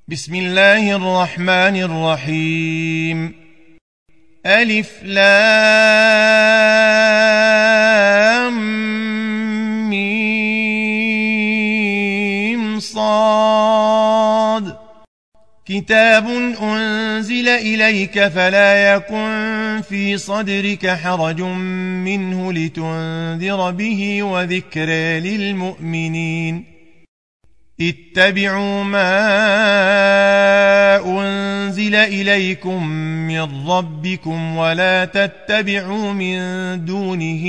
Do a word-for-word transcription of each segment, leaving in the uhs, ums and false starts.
بسم الله الرحمن الرحيم. ألف لام ميم صاد. كتاب أنزل إليك فلا يكن في صدرك حرج منه لتنذر به وذكر للمؤمنين. اتبعوا ما أنزل إليكم من ربكم ولا تتبعوا من دونه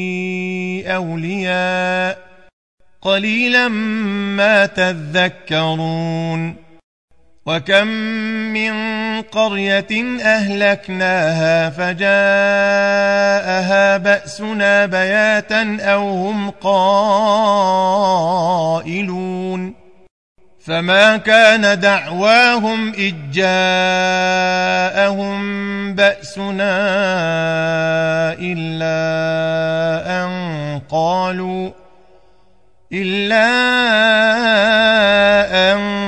أولياء قليلا ما تذكرون. وكم من قرية أهلكناها فجاءها بأسنا بياتا أو هم قائلون. فما كان دعواهم إذ جاءهم بأسنا إلا أن قالوا إلا أن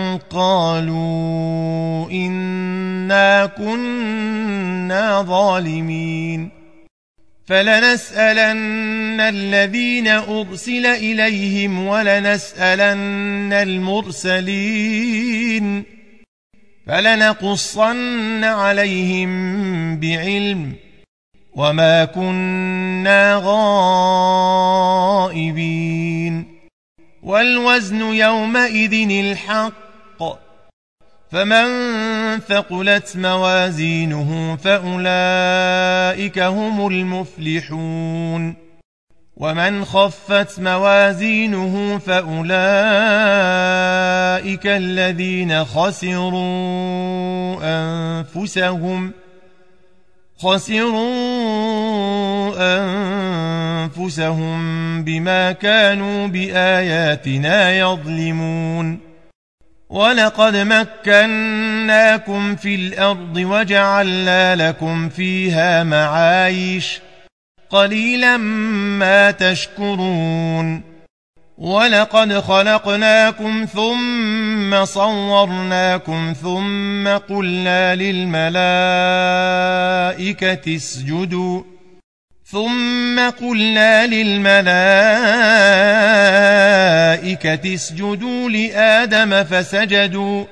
قالوا إنا كنا ظالمين. فلنسألن الذين أرسل إليهم ولنسألن المرسلين فلنقصن عليهم بعلم وما كنا غائبين. والوزن يومئذ الحق فمن ثقلت موازينه فأولئك هم المفلحون. ومن خفت موازينه فأولئك الذين خسروا أنفسهم خسروا أنفسهم بما كانوا بآياتنا يظلمون. ولقد مكناكم في الأرض وجعلنا لكم فيها معايش قليلا ما تشكرون. ولقد خلقناكم ثم صورناكم ثم قلنا للملائكة اسجدوا ثم قلنا للملائكة اسجدوا لآدم فسجدوا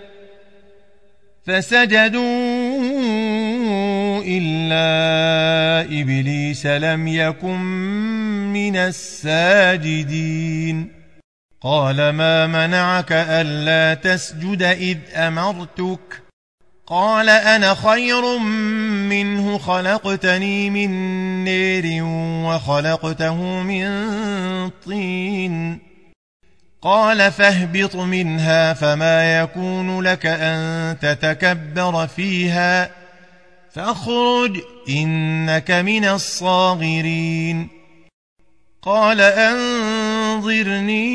فسجدوا إلا إبليس لم يكن من الساجدين. قال ما منعك ألا تسجد إذ أمرتك؟ قال أنا خير منه خلقتني من نار وخلقته من طين. قال فاهبط منها فما يكون لك أن تتكبر فيها فاخرج إنك من الصاغرين. قال أنظرني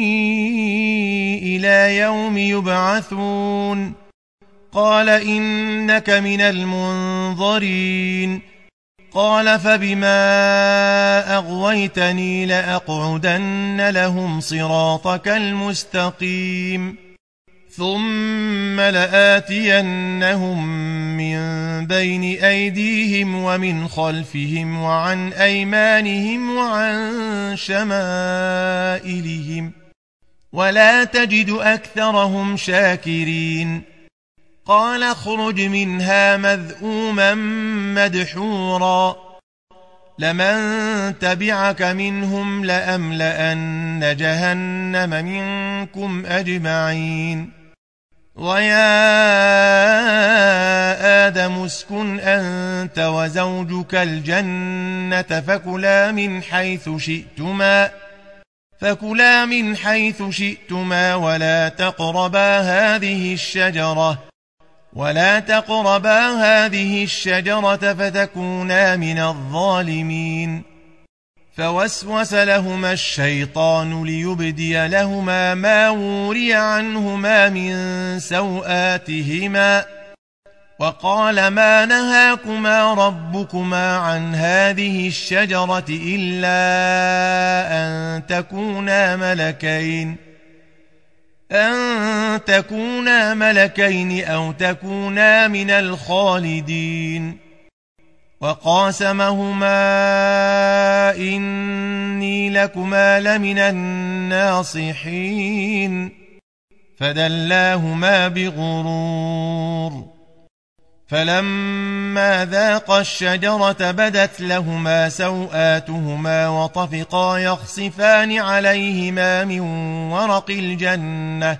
إلى يوم يبعثون. قال إنك من المنظرين. قال فبما أغويتني لأقعدن لهم صراطك المستقيم ثم لآتينهم من بين أيديهم ومن خلفهم وعن أيمانهم وعن شمائلهم ولا تجد أكثرهم شاكرين. قال اخرج منها مذءوما مدحورا لمن تبعك منهم لأملأن جهنم منكم أجمعين. ويا آدم اسكن أنت وزوجك الجنة فكلا من حيث شئتما فكلا من حيث شئتما ولا تقربا هذه الشجرة ولا تقربا هذه الشجرة فتكونا من الظالمين. فوسوس لهما الشيطان ليبدي لهما ما وري عنهما من سوآتهما وقال ما نهاكما ربكما عن هذه الشجرة إلا أن تكونا ملكين أن تكونا ملكين أو تكونا من الخالدين وقاسمهما إني لكما لمن الناصحين فدلاهما بغرور فلما ذاقا الشجرة بدت لهما سوآتهما وطفقا يخصفان عليهما من ورق الجنة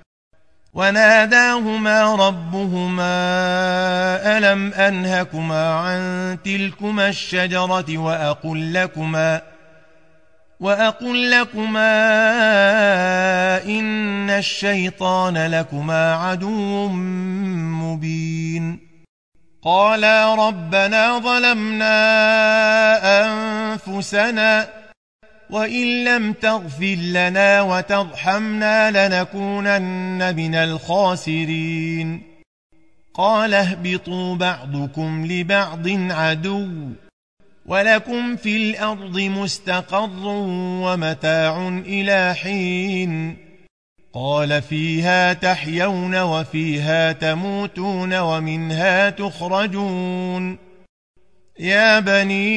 وناداهما ربهما ألم أنهكما عن تلكما الشجرة وأقل لكما وأقل لكما إن الشيطان لكما عدو مبين قالا ربنا ظلمنا أنفسنا وإن لم تغفر لنا وترحمنا لنكونن من الخاسرين قال اهبطوا بعضكم لبعض عدو ولكم في الأرض مستقر ومتاع إلى حين قال فيها تحيون وفيها تموتون ومنها تخرجون يا بني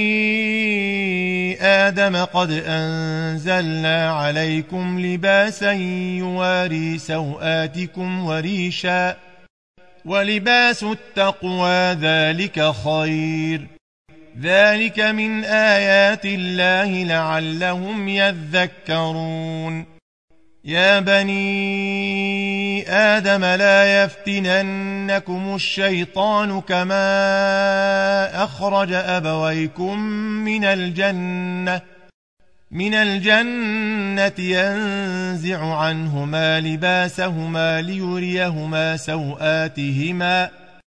آدم قد أنزلنا عليكم لباسا يواري سوآتكم وريشا ولباس التقوى ذلك خير ذلك من آيات الله لعلهم يذكرون يا بني آدم لا يفتننكم الشيطان كما أخرج أبويكم من الجنة من الجنة ينزع عنهما لباسهما ليريهما سوآتهما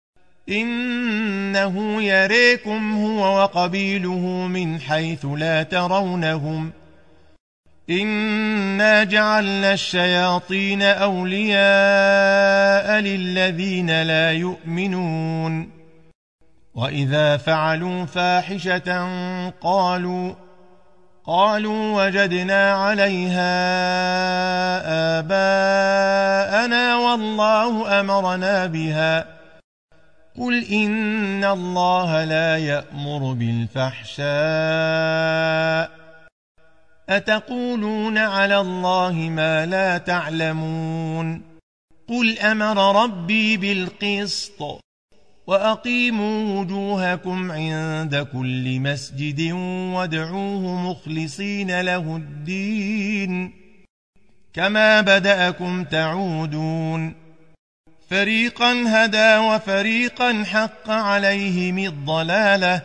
إنه يريكم هو وقبيله من حيث لا ترونهم إنا جعلنا الشياطين أولياء للذين لا يؤمنون وإذا فعلوا فاحشة قالوا قالوا وجدنا عليها آباءنا والله أمرنا بها قل إن الله لا يأمر بالفحشاء أتقولون على الله ما لا تعلمون قل أمر ربي بالقسط وأقيموا وجوهكم عند كل مسجد وادعوه مخلصين له الدين كما بدأكم تعودون فريقا هدى وفريقا حق عليهم الضلالة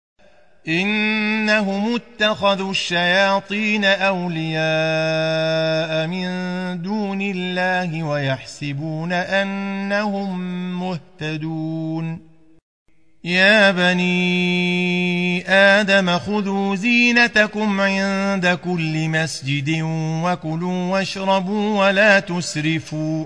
إنهم اتخذوا الشياطين أولياء من دون الله ويحسبون أنهم مهتدون يا بني آدم خذوا زينتكم عند كل مسجد وكلوا واشربوا ولا تسرفوا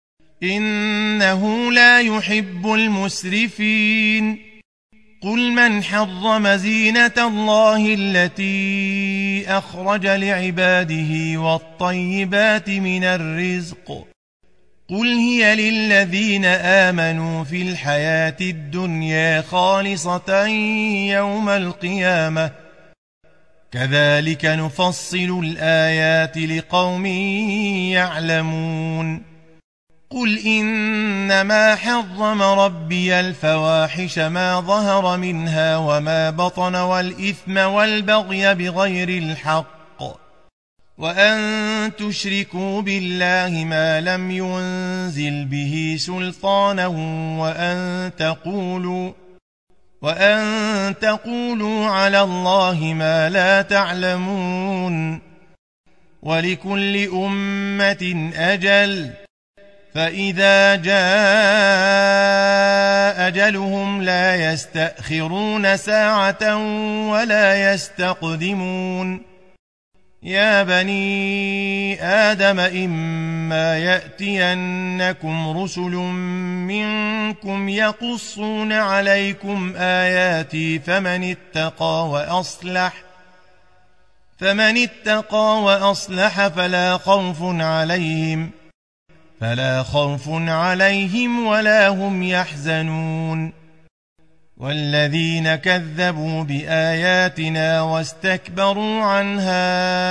إنه لا يحب المسرفين قل من حرم زينة الله التي أخرج لعباده والطيبات من الرزق قل هي للذين آمنوا في الحياة الدنيا خالصة يوم القيامة كذلك نفصل الآيات لقوم يعلمون قل إنما حرم ربي الفواحش ما ظهر منها وما بطن والإثم والبغي بغير الحق وأن تشركوا بالله ما لم ينزل به سلطانا وأن تقولوا وأن تقولوا على الله ما لا تعلمون ولكل أمة أجل فإذا جاء أجلهم لا يستأخرون ساعة ولا يستقدمون يا بني آدم إما يأتينكم رسل منكم يقصون عليكم آياتي فمن اتقى وأصلح فمن اتقى وأصلح فلا خوف عليهم فلا خوف عليهم ولا هم يحزنون والذين كذبوا بآياتنا واستكبروا عنها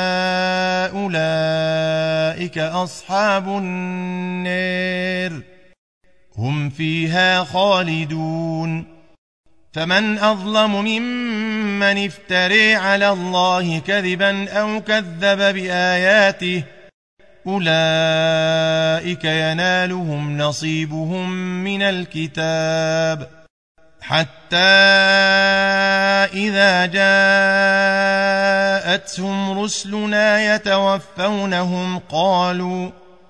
أولئك أصحاب النار هم فيها خالدون فمن أظلم ممن افترى على الله كذبا أو كذب بآياته أولئك ينالهم نصيبهم من الكتاب حتى إذا جاءتهم رسلنا يتوفونهم قالوا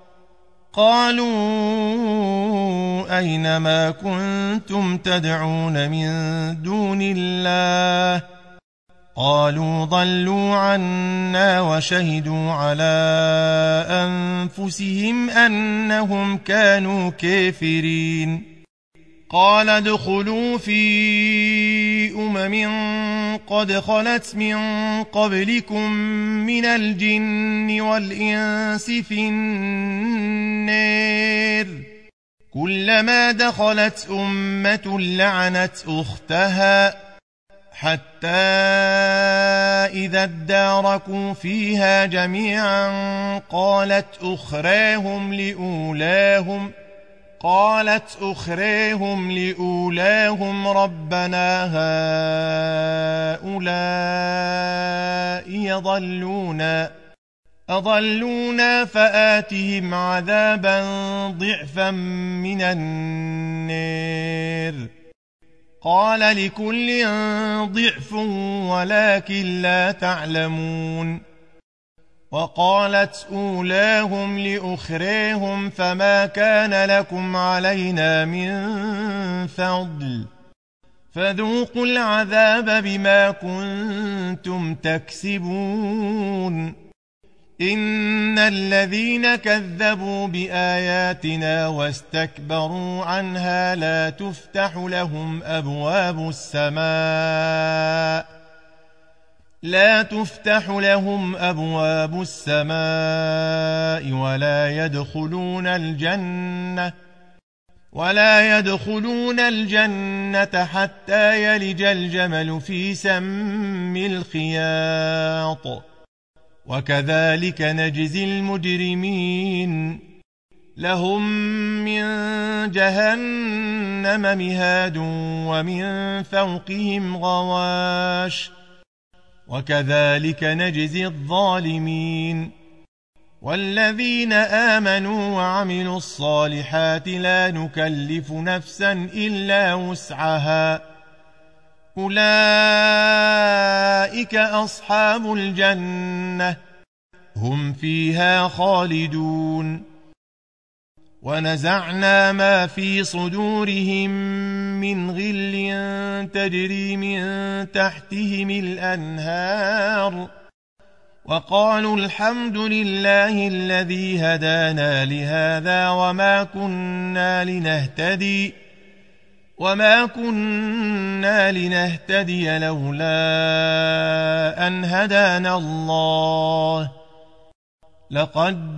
قالوا أين ما كنتم تدعون من دون الله قالوا ضلوا عنا وشهدوا على أنفسهم أنهم كانوا كافرين قال ادخلوا في أمم قد خلت من قبلكم من الجن والإنس في النار كلما دخلت أمة لعنت أختها حتى إذا اداركوا فيها جميعا قالت أخراهم لأولاهم قالت أخراهم لأولاهم ربنا هؤلاء يضلونا أضلونا فآتهم عذابا ضعفا من النار قال لكل ضعف ولكن لا تعلمون وقالت أولاهم لأخراهم فما كان لكم علينا من فضل فذوقوا العذاب بما كنتم تكسبون إن الذين كذبوا بآياتنا واستكبروا عنها لا تفتح لهم أبواب السماء لا تفتح لهم أبواب السماء ولا يدخلون الجنة ولا يدخلون الجنة حتى يلج الجمل في سم الخياط وكذلك نجزي المجرمين لهم من جهنم مهاد ومن فوقهم غواش وكذلك نجزي الظالمين والذين آمنوا وعملوا الصالحات لا نكلف نفسا إلا وسعها أولئك أصحاب الجنة هم فيها خالدون ونزعنا ما في صدورهم من غل تجري من تحتهم الأنهار وقالوا الحمد لله الذي هدانا لهذا وما كنا لنهتدي وما كنا لنهتدي لولا أن هدانا الله لقد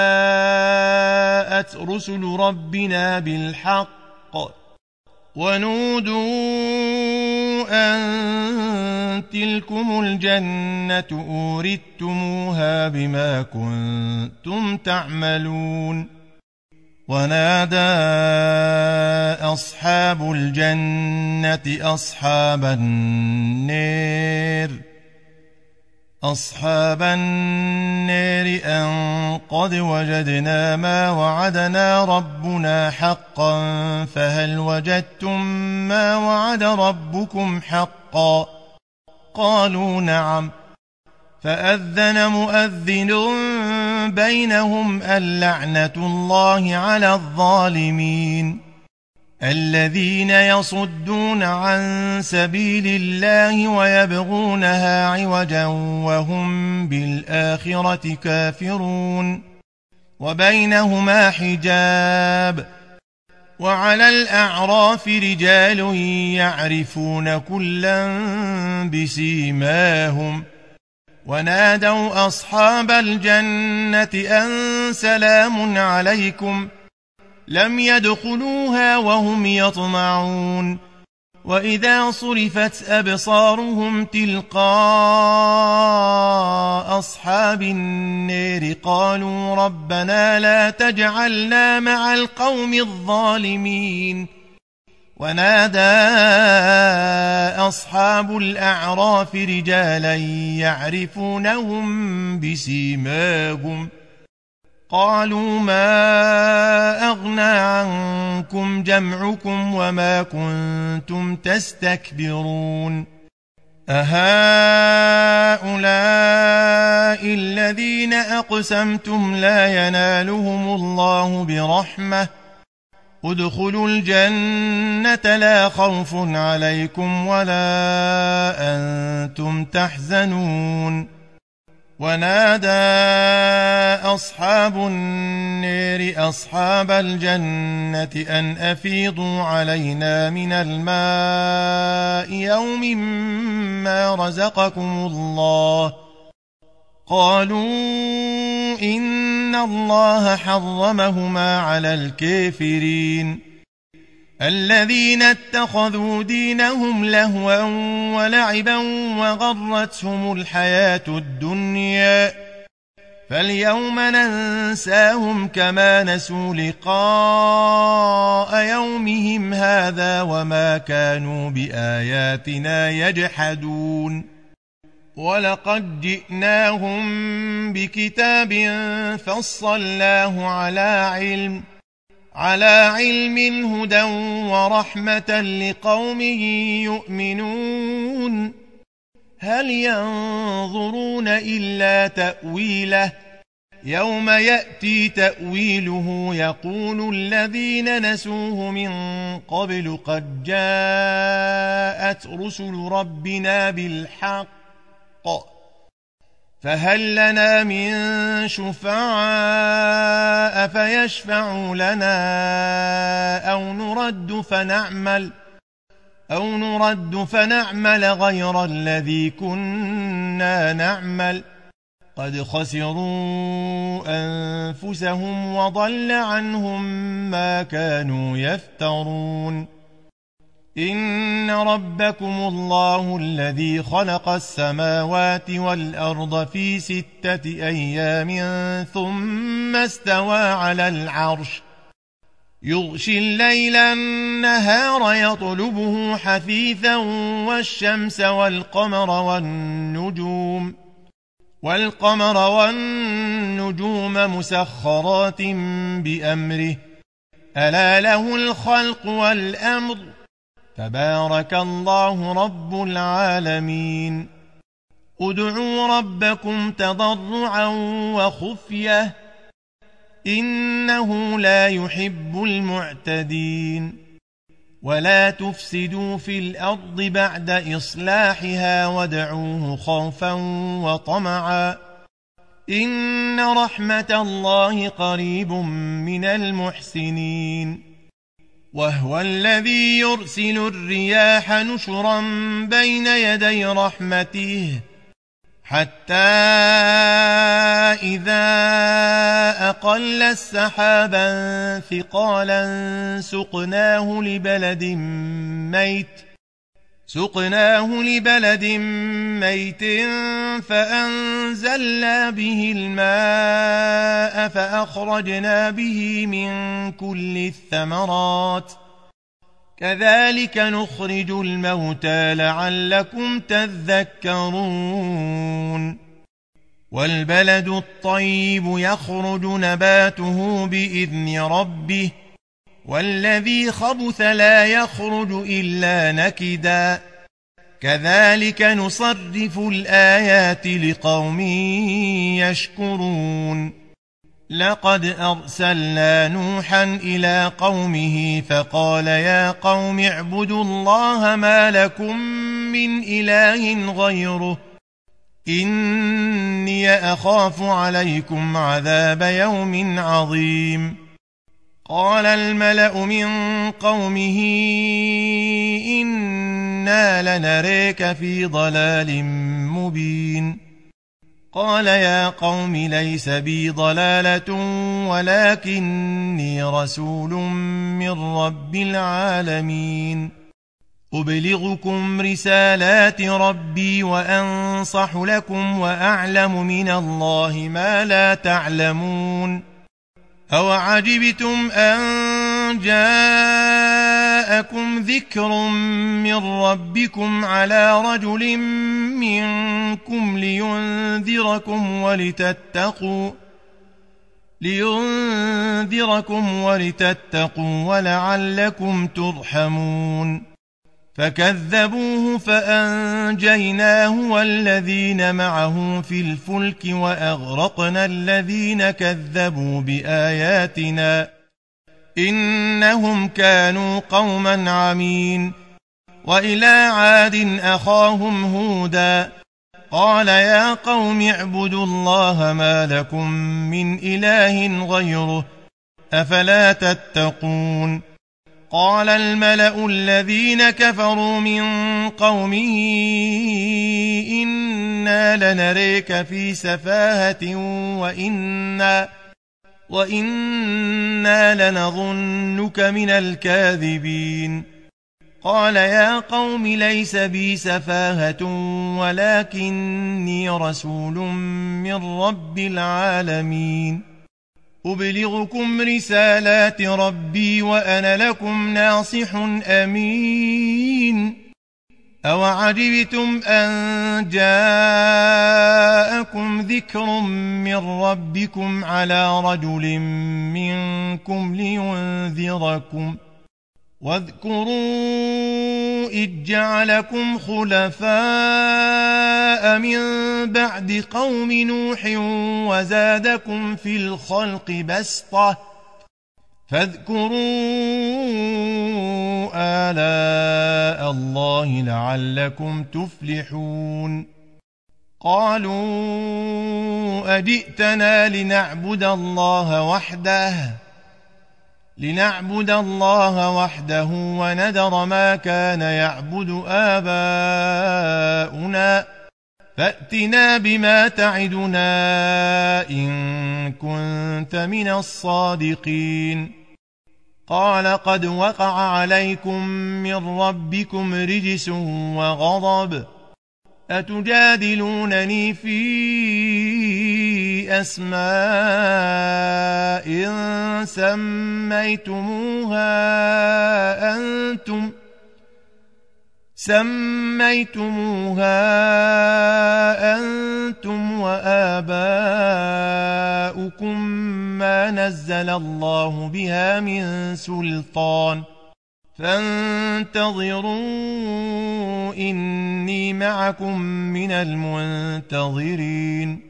جاءت رسل ربنا بالحق ونودوا أن تلكم الجنة أورثتموها بما كنتم تعملون ونادى أصحاب الجنة أصحاب النار أصحاب النار أن قد وجدنا ما وعدنا ربنا حقا فهل وجدتم ما وعد ربكم حقا قالوا نعم فأذن مؤذن بينهم اللعنة الله على الظالمين الذين يصدون عن سبيل الله ويبغونها عوجا وهم بالآخرة كافرون وبينهما حجاب وعلى الأعراف رجال يعرفون كلا بسيماهم ونادوا أصحاب الجنة أن سلام عليكم لم يدخلوها وهم يطمعون وإذا صرفت أبصارهم تلقاء أصحاب النار قالوا ربنا لا تجعلنا مع القوم الظالمين ونادى أصحاب الأعراف رجالا يعرفونهم بسيماهم قالوا ما أغنى عنكم جمعكم وما كنتم تستكبرون أهؤلاء الذين أقسمتم لا ينالهم الله برحمة ادخلوا الجنة لا خوف عليكم ولا أنتم تحزنون ونادى أصحاب النار أصحاب الجنة أن أفيضوا علينا من الماء يوم ما رزقكم الله قالوا إن الله حرمهما على الكافرين الذين اتخذوا دينهم لهوا ولعبا وغرتهم الحياة الدنيا فاليوم ننساهم كما نسوا لقاء يومهم هذا وما كانوا بآياتنا يجحدون ولقد جئناهم بكتاب فصلناه على علم على علم هدى ورحمة لقوم يؤمنون هل ينظرون إلا تأويله يوم يأتي تأويله يقول الذين نسوه من قبل قد جاءت رسل ربنا بالحق فهل لنا من شفعاء فيشفعوا لنا أو نرد فنعمل أو نرد فنعمل غير الذي كنا نعمل قد خسروا أنفسهم وضل عنهم ما كانوا يفترون إن ربكم الله الذي خلق السماوات والأرض في ستة أيام ثم استوى على العرش يغشي الليل النهار يطلبه حثيثا والشمس والقمر والنجوم والقمر والنجوم مسخرات بأمره ألا له الخلق والأمر تبارك الله رب العالمين ادعوا ربكم تضرعا وخفية إنه لا يحب المعتدين ولا تفسدوا في الأرض بعد إصلاحها وادعوه خوفا وطمعا إن رحمة الله قريب من المحسنين وهو الذي يرسل الرياح نشرا بين يدي رحمته حتى إذا أقل السحابا ثقالا سقناه لبلد ميت سقناه لبلد ميت فأنزلنا به الماء فأخرجنا به من كل الثمرات كذلك نخرج الموتى لعلكم تذكرون والبلد الطيب يخرج نباته بإذن ربه والذي خبث لا يخرج إلا نكدا كذلك نصرف الآيات لقوم يشكرون لقد أرسلنا نوحا إلى قومه فقال يا قوم اعبدوا الله ما لكم من إله غيره إني أخاف عليكم عذاب يوم عظيم قال الملأ من قومه إنا لنريك في ضلال مبين قال يا قوم ليس بي ضلالة ولكني رسول من رب العالمين أبلغكم رسالات ربي وأنصح لكم وأعلم من الله ما لا تعلمون أوعجبتم أن جاءكم ذكر من ربكم على رجل منكم لينذركم ولتتقوا لينذركم ولتتقوا ولعلكم ترحمون فكذبوه فأنجيناه والذين معه في الفلك وأغرقنا الذين كذبوا بآياتنا إنهم كانوا قوما عمين وإلى عاد أخاهم هودا قال يا قوم اعبدوا الله ما لكم من إله غيره أفلا تتقون قال الملأ الذين كفروا من قومه إنا لنريك في سفاهة وإنا, وإنا لنظنك من الكاذبين قال يا قوم ليس بي سفاهة ولكني رسول من رب العالمين أبلغكم رسالات ربي وأنا لكم ناصح أمين أوعجبتم أن جاءكم ذكر من ربكم على رجل منكم لينذركم واذكروا إذ جعلكم خلفاء من بعد قوم نوح وزادكم في الخلق بسطة فاذكروا آلاء الله لعلكم تفلحون قالوا أجئتنا لنعبد الله وحده لنعبد الله وحده وندر ما كان يعبد آباؤنا فأتنا بما تعدنا إن كنت من الصادقين قال قد وقع عليكم من ربكم رجس وغضب أتجادلونني في أسماء سميتموها أنتم سميتموها أنتم وآباؤكم ما نزل الله بها من سلطان فانتظروا إني معكم من المنتظرين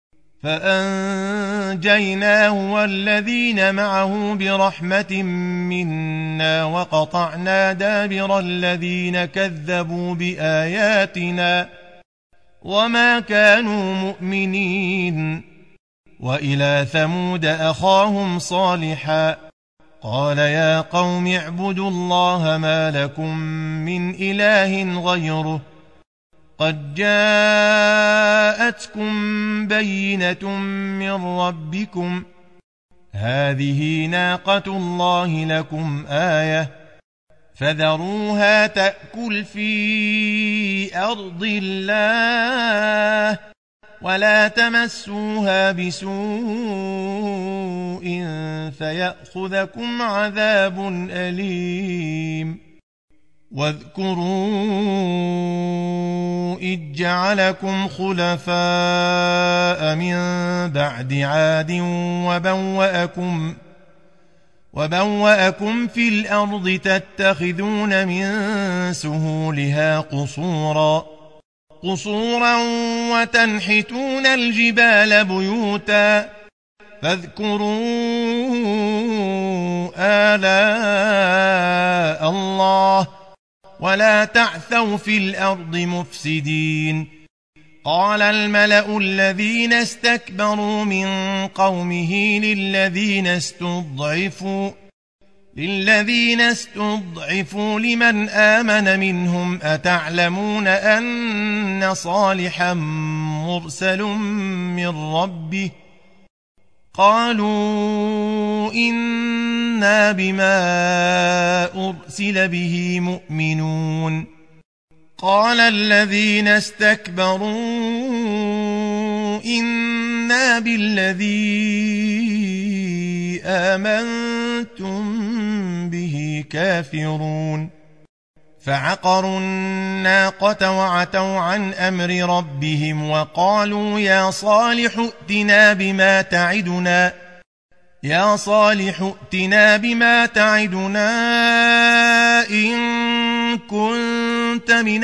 فأنجيناه والذين معه برحمة منا وقطعنا دابر الذين كذبوا بآياتنا وما كانوا مؤمنين وإلى ثمود أخاهم صالحا قال يا قوم اعبدوا الله ما لكم من إله غيره قد جاءتكم بينة من ربكم هذه ناقة الله لكم آية فذروها تأكل في أرض الله ولا تمسوها بسوء فيأخذكم عذاب أليم واذكروا إذ جعلكم خلفاء من بعد عاد وبوأكم وبوأكم في الأرض تتخذون من سهولها قصورا قصورا وتنحتون الجبال بيوتا فاذكروا آلاء الله ولا تعثوا في الأرض مفسدين قال الملأ الذين استكبروا من قومه للذين استضعفوا للذين استضعفوا لمن آمن منهم أتعلمون أن صالحا مرسل من ربه قالوا إنا بما أرسل به مؤمنون قال الذين استكبروا إنا بالذي آمنتم به كافرون فعقروا الناقة وعتوا عن أمر ربهم وقالوا يا صالح ائتنا بما تعدنا يا صالح ائتنا بما تعدنا إن كنت من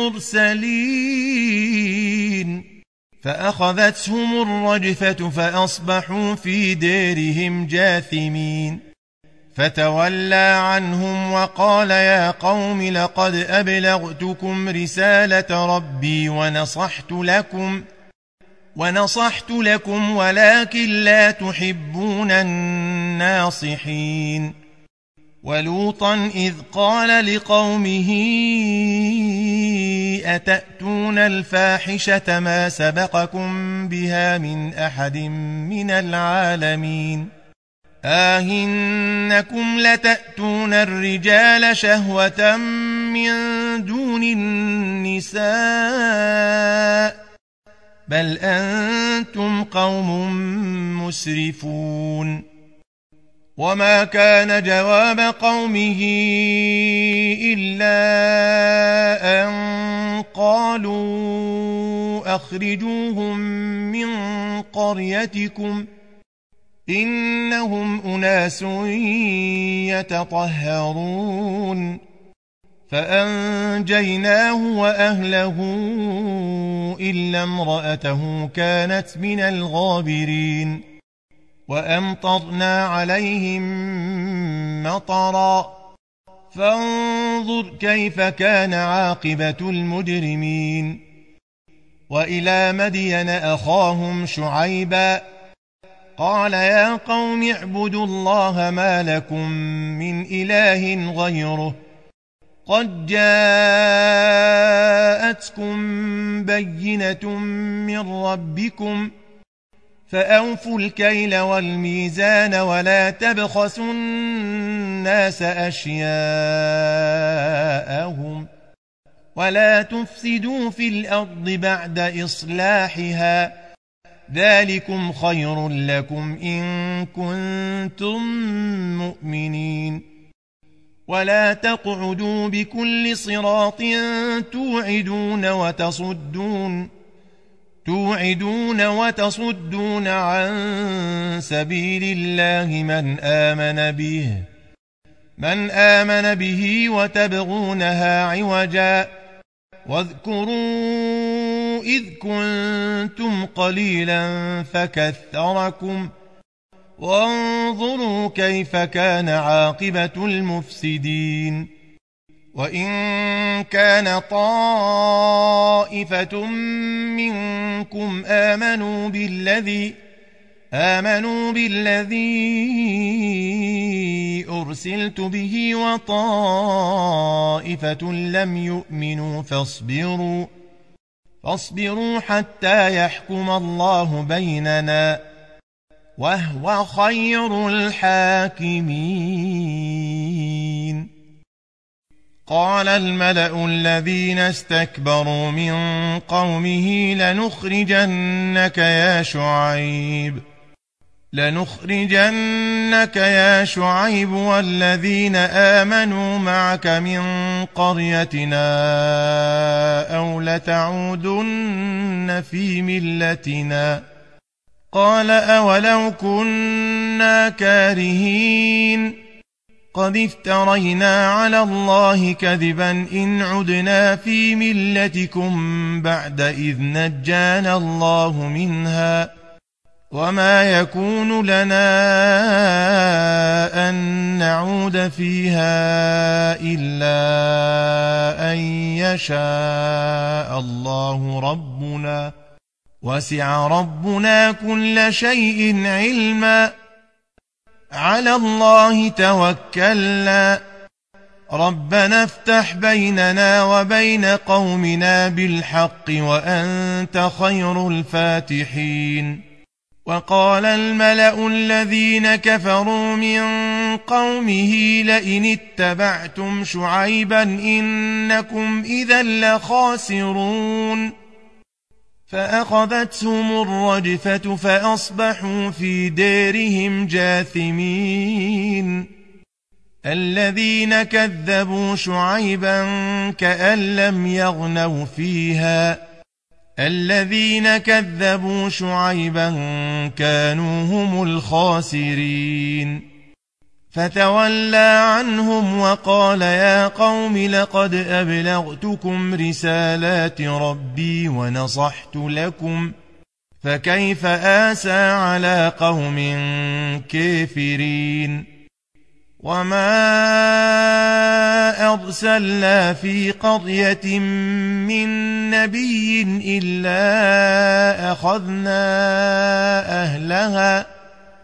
المرسلين فأخذتهم الرجفة فأصبحوا في ديرهم جاثمين فتولى عنهم وقال يا قوم لقد أبلغتكم رسالة ربي ونصحت لكم ونصحت لكم ولكن لا تحبون الناصحين ولوطا إذ قال لقومه أتأتون الفاحشة ما سبقكم بها من أحد من العالمين آهنكم لتأتون الرجال شهوة من دون النساء بل أنتم قوم مسرفون وما كان جواب قومه إلا أن قالوا أخرجوهم من قريتكم إنهم أناس يتطهرون فأنجيناه وأهله إلا امرأته كانت من الغابرين وأمطرنا عليهم مطرا فانظر كيف كان عاقبة المجرمين وإلى مدين أخاهم شعيبا قال يا قوم اعبدوا الله ما لكم من إله غيره قد جاءتكم بينة من ربكم فأوفوا الكيل والميزان ولا تبخسوا الناس أشياءهم ولا تفسدوا في الأرض بعد إصلاحها ذلكم خير لكم إن كنتم مؤمنين ولا تقعدوا بكل صراط توعدون وتصدون توعدون وتصدون عن سبيل الله من آمن به من آمن به وتبغونها عوجا واذكروا إذ كنتم قليلا فكثركم وانظروا كيف كان عاقبة المفسدين وإن كان طائفة منكم آمنوا بالذي آمنوا بالذي أرسلت به وطائفة لم يؤمنوا فاصبروا فاصبروا حتى يحكم الله بيننا وهو خير الحاكمين قال الملأ الذين استكبروا من قومه لنخرجنك يا شعيب لنخرجنك يا شعيب والذين آمنوا معك من قريتنا أو لتعودن في ملتنا قال أولو كنا كارهين قد افترينا على الله كذبا إن عدنا في ملتكم بعد إذ نجانا الله منها وما يكون لنا أن نعود فيها إلا أن يشاء الله ربنا وسع ربنا كل شيء علما على الله توكلنا ربنا افتح بيننا وبين قومنا بالحق وأنت خير الفاتحين. وقال الملأ الذين كفروا من قومه لئن اتبعتم شعيبا إنكم إذا لخاسرون فأخذتهم الرجفة فأصبحوا في دارهم جاثمين. الذين كذبوا شعيبا كأن لم يغنوا فيها الذين كذبوا شعيبا كانوا هم الخاسرين. فتولى عنهم وقال يا قوم لقد أبلغتكم رسالات ربي ونصحت لكم فكيف آسى على قوم كافرين. وما أرسلنا في قرية من نبي إلا أخذنا أهلها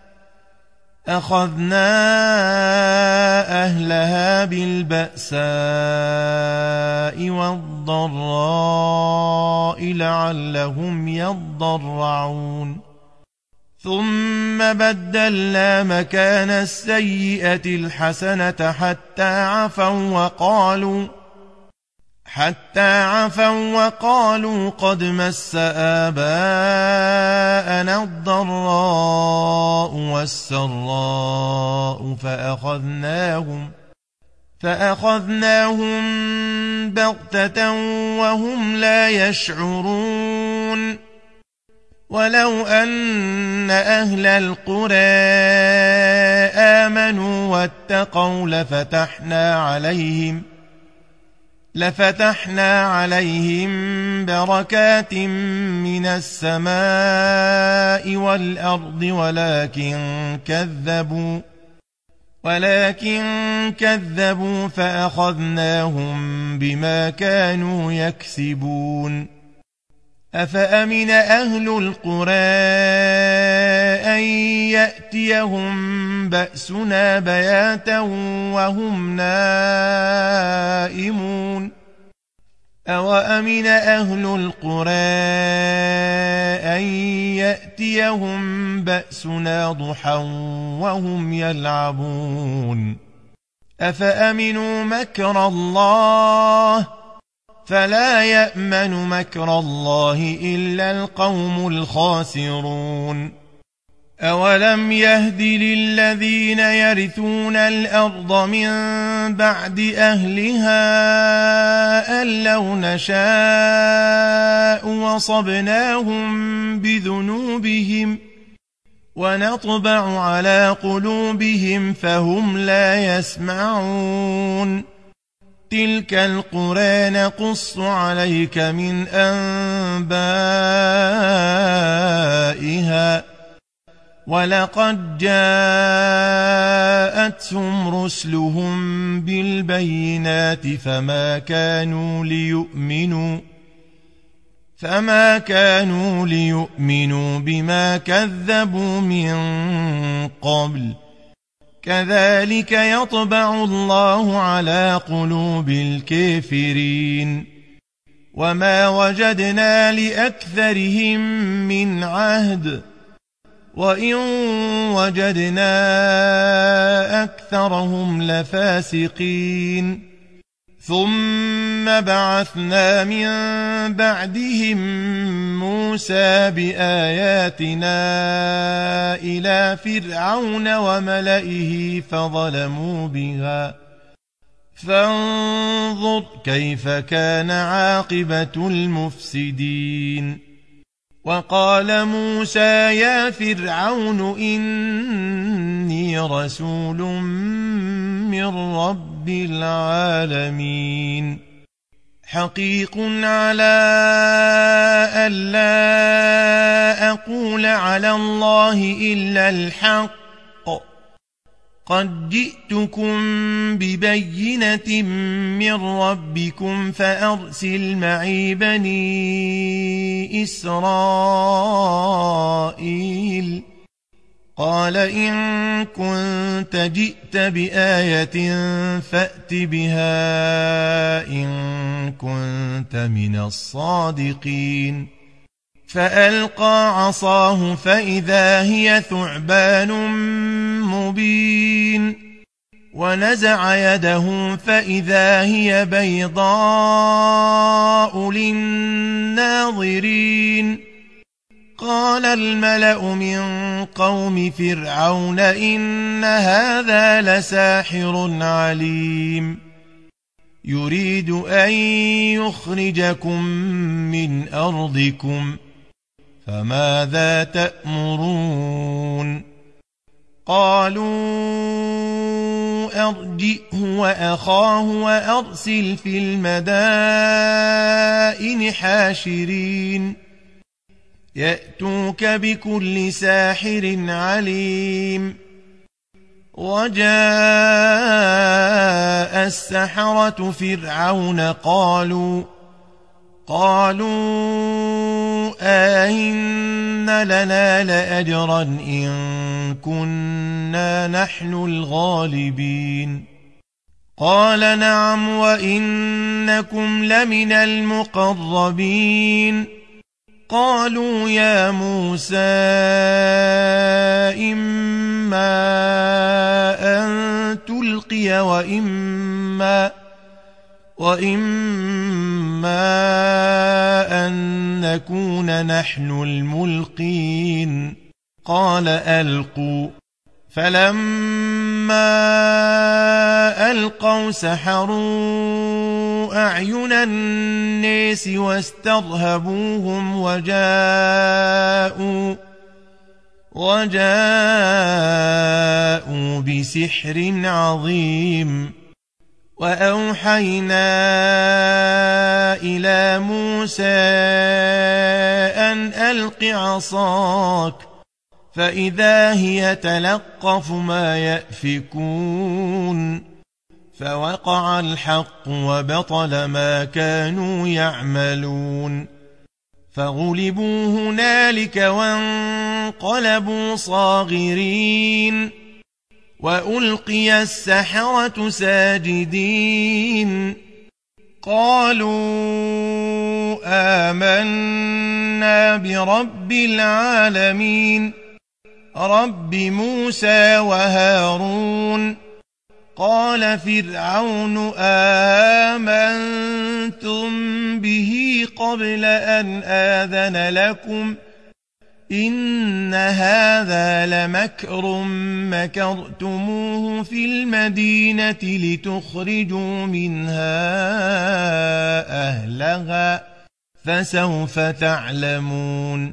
أخذنا أهلها بالبأساء والضراء لعلهم يضرعون. ثم بدلنا مكان السيئة الحسنة حتى عفوا وقالوا حتى عفوا وقالوا قد مس آباءنا الضراء والسراء فأخذناهم فأخذناهم بغتة وهم لا يشعرون. ولو أن أهل القرى آمنوا واتقوا لفتحنا عليهم لفتحنا عليهم بركات من السماء والأرض ولكن كذبوا ولكن كذبوا فأخذناهم بما كانوا يكسبون. أفأمن أهل القرى أن يأتيهم بأسنا بياتا وهم نائمون. أوأمن أهل القرى أن يأتيهم بأسنا ضحى وهم يلعبون. أفأمنوا مكر الله فلا يأمن مكر الله إلا القوم الخاسرون. أولم يهد للذين يرثون الأرض من بعد أهلها أن لو نشاء وصبناهم بذنوبهم ونطبع على قلوبهم فهم لا يسمعون. تلك القرى نقص عليك من أنبائها ولقد جاءتهم رسلهم بالبينات فما كانوا ليؤمنوا فما كانوا ليؤمنوا بما كذبوا من قبل. كذلك يطبع الله على قلوب الكافرين. وما وجدنا لأكثرهم من عهد وإن وجدنا أكثرهم لفاسقين. ثم بعثنا من بعدهم موسى بآياتنا إلى فرعون وملئه فظلموا بها فانظر كيف كان عاقبة المفسدين. وقال موسى يا فرعون إني رسول من رب العالمين حقيق على ألا أقول على الله إلا الحق قد جئتكم ببينة من ربكم فأرسل معي بني إسرائيل قال إن كنت جئت بآية فأت بها إن كنت من الصادقين فألقى عصاه فإذا هي ثعبان مبين ونزع يده فإذا هي بيضاء للناظرين قال الملأ من قوم فرعون إن هذا لساحر عليم يريد أن يخرجكم من أرضكم فماذا تأمرون قالوا أرجئه وأخاه وأرسل في المدائن حاشرين يأتوك بكل ساحر عليم وجاء السحرة فرعون قالوا قالوا أئن لنا لأجرا إن كنا نحن الغالبين قال نعم وإنكم لمن المقربين قالوا يا موسى إما أن تلقي وإما وإما أن نكون نحن الملقين قال ألقوا فلما ألقوا سحروا أعين الناس واسترهبوهم وجاءوا وجاءوا بسحر عظيم وأوحينا إلى موسى أن ألق عصاك فإذا هي تلقف ما يأفكون فوقع الحق وبطل ما كانوا يعملون فغلبوا هنالك وانقلبوا صاغرين وألقي السحرة ساجدين قالوا آمنا برب العالمين رب موسى وهارون قال فرعون آمنتم به قبل أن آذن لكم إن هذا لمكر مكرتموه في المدينة لتخرجوا منها أهلها فسوف تعلمون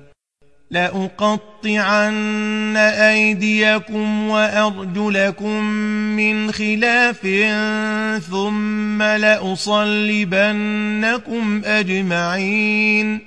لأقطعن أيديكم وأرجلكم من خلاف ثم لأصلبنكم أجمعين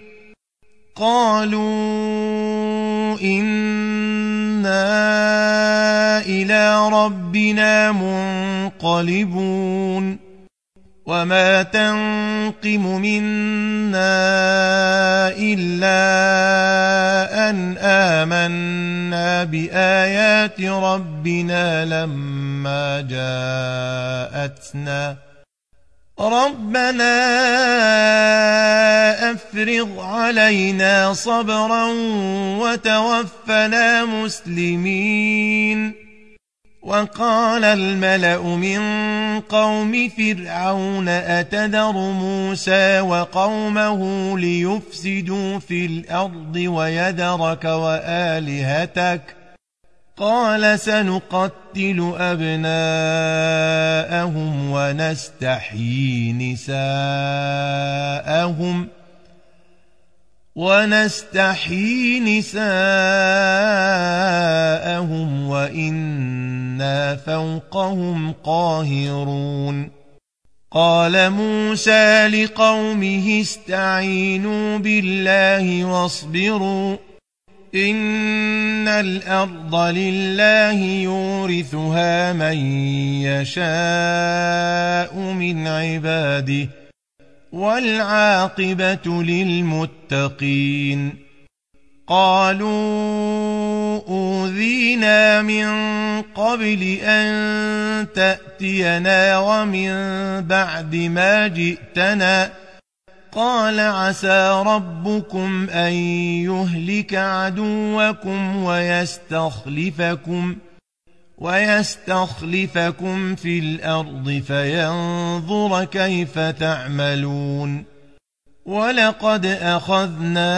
قالوا إنا إلى ربنا منقلبون وما تنقم منا إلا أن آمنا بآيات ربنا لما جاءتنا ربنا أفرغ علينا صبرا وتوفنا مسلمين وقال الملأ من قوم فرعون أتذر موسى وقومه ليفسدوا في الأرض ويذرك وآلهتك قال سنقتل أبناءهم ونستحيي نساءهم ونستحيي نساءهم وإنا فوقهم قاهرون قال موسى لقومه استعينوا بالله واصبروا إن الأرض لله يورثها من يشاء من عباده والعاقبة للمتقين قالوا أوذينا من قبل أن تأتينا ومن بعد ما جئتنا قال عسى ربكم أن يهلك عدوكم ويستخلفكم ويستخلفكم في الأرض فينظر كيف تعملون ولقد أخذنا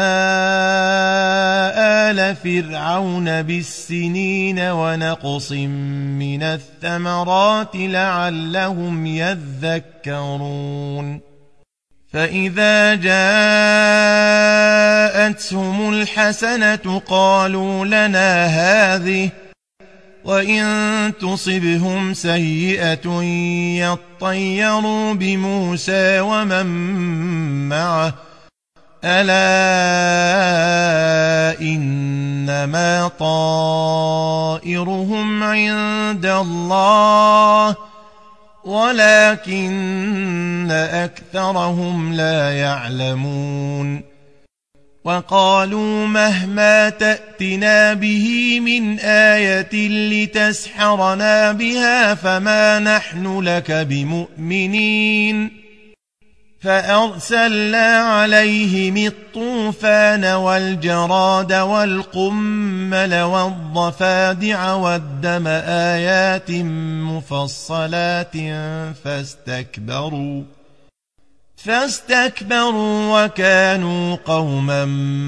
آل فرعون بالسنين ونقص من الثمرات لعلهم يذكرون فإذا جاءتهم الحسنة قالوا لنا هذه وإن تصبهم سيئة يطيروا بموسى ومن معه ألا إنما طائرهم عند الله ولكن أكثرهم لا يعلمون وقالوا مهما تأتنا به من آية لتسحرنا بها فما نحن لك بمؤمنين فأرسلنا عليهم الطوفان والجراد والقمل والضفادع والدم آيات مفصلات فاستكبروا فاستكبروا وكانوا قوما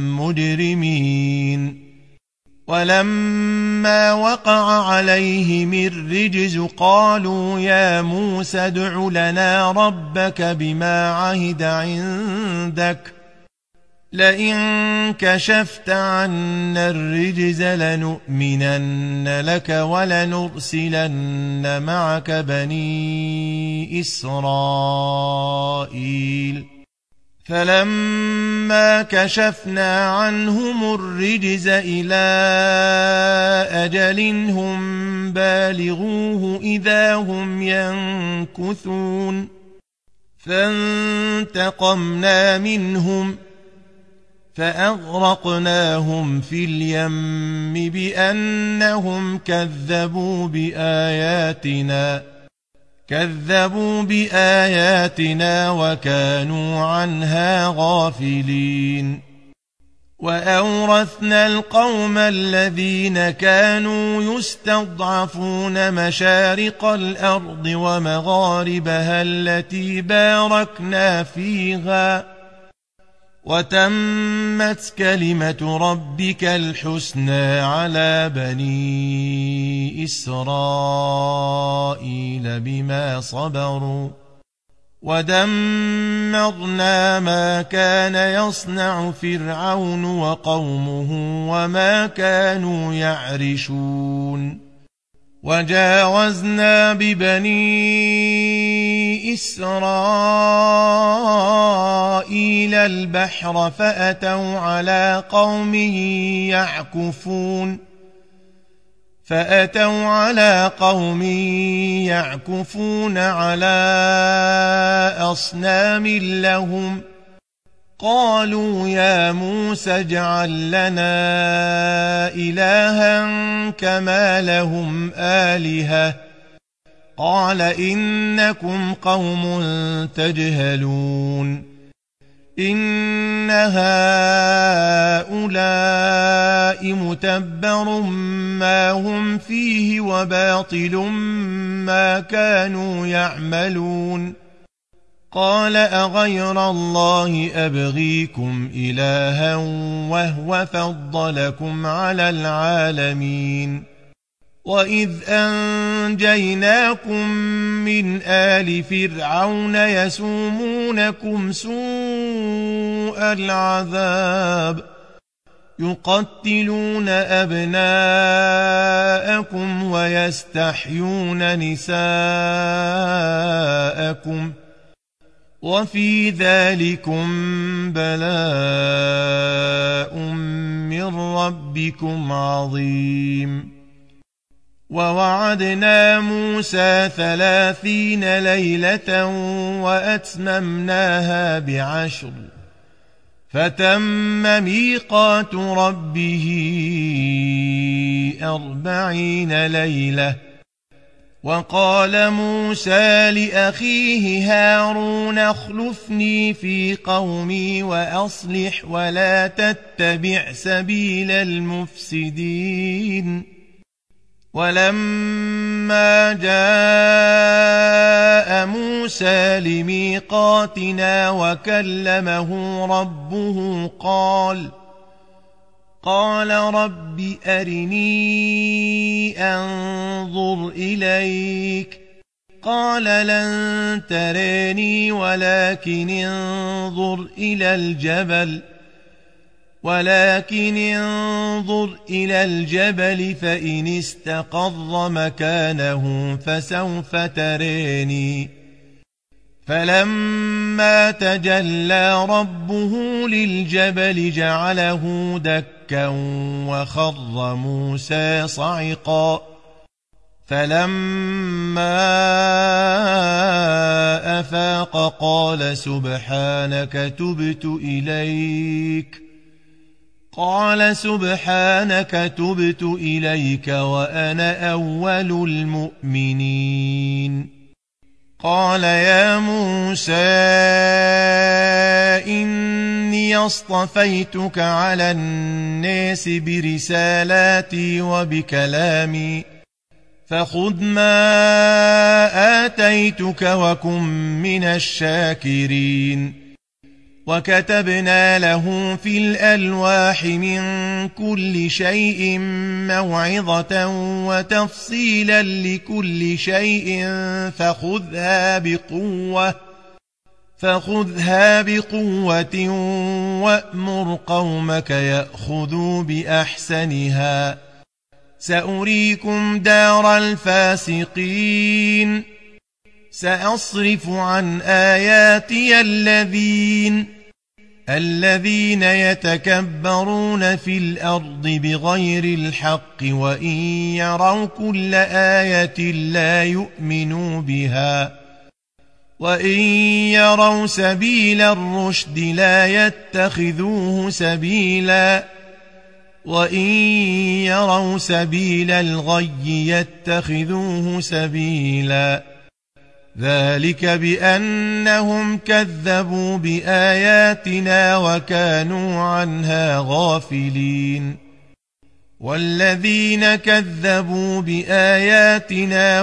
مجرمين ولما وقع عليهم الرجز قالوا يا موسى ادع لنا ربك بما عهد عندك لئن كشفت عنا الرجز لنؤمنن لك ولنرسلن معك بني إسرائيل فلما كشفنا عنهم الرجز إلى أجل هم بالغوه إذا هم ينكثون فانتقمنا منهم فأغرقناهم في اليم بأنهم كذبوا بآياتنا كذبوا بآياتنا وكانوا عنها غافلين وأورثنا القوم الذين كانوا يستضعفون مشارق الأرض ومغاربها التي باركنا فيها وتمت كلمة ربك الحسنى على بني إسرائيل بما صبروا ودمرنا ما كان يصنع فرعون وقومه وما كانوا يعرشون وجاوزنا ببني إسرائيل البحر فأتوا على قوم يعكفون فأتوا على قوم يعكفون على أصنام لهم قالوا يا موسى اجعل لنا إلها كما لهم آلهة قال إنكم قوم تجهلون إن هؤلاء متبر ما هم فيه وباطل ما كانوا يعملون قال أغير الله أبغيكم إلها وهو فضلكم على العالمين وإذ أنجيناكم من آل فرعون يسومونكم سوء العذاب يقتلون أبناءكم ويستحيون نساءكم وفي ذلكم بلاء من ربكم عظيم ووعدنا موسى ثلاثين ليلة وأتممناها بعشر فتم ميقات ربه أربعين ليلة. وقال موسى لأخيه هارون اخلفني في قومي وأصلح ولا تتبع سبيل المفسدين. ولما جاء موسى لميقاتنا وكلمه ربه قال قال رب أرني أنظر إليك. قال لن تراني ولكن انظر إلى الجبل ولكن انظر إلى الجبل فإن استقر مكانه فسوف تراني. فلما تجلى ربه للجبل جعله دكا وخر موسى صعقا. فلما أفاق قال سبحانك تبت إليك قال سبحانك تبت إليك وأنا أول المؤمنين. قال يا موسى إني اصطفيتك على الناس برسالاتي وبكلامي فخذ ما آتيتك وكن من الشاكرين. وكتبنا له في الألواح من كل شيء موعظة وتفصيلا لكل شيء فخذها بقوة فخذها بقوة وأمر قومك يأخذوا بأحسنها سأريكم دار الفاسقين. سأصرف عن آياتي الذين الذين يتكبرون في الأرض بغير الحق وإن يروا كل آية لا يؤمنوا بها وإن يروا سبيل الرشد لا يتخذوه سبيلا وإن يروا سبيل الغي يتخذوه سبيلا. ذلك بأنهم كذبوا بآياتنا وكانوا عنها غافلين. والذين كذبوا بآياتنا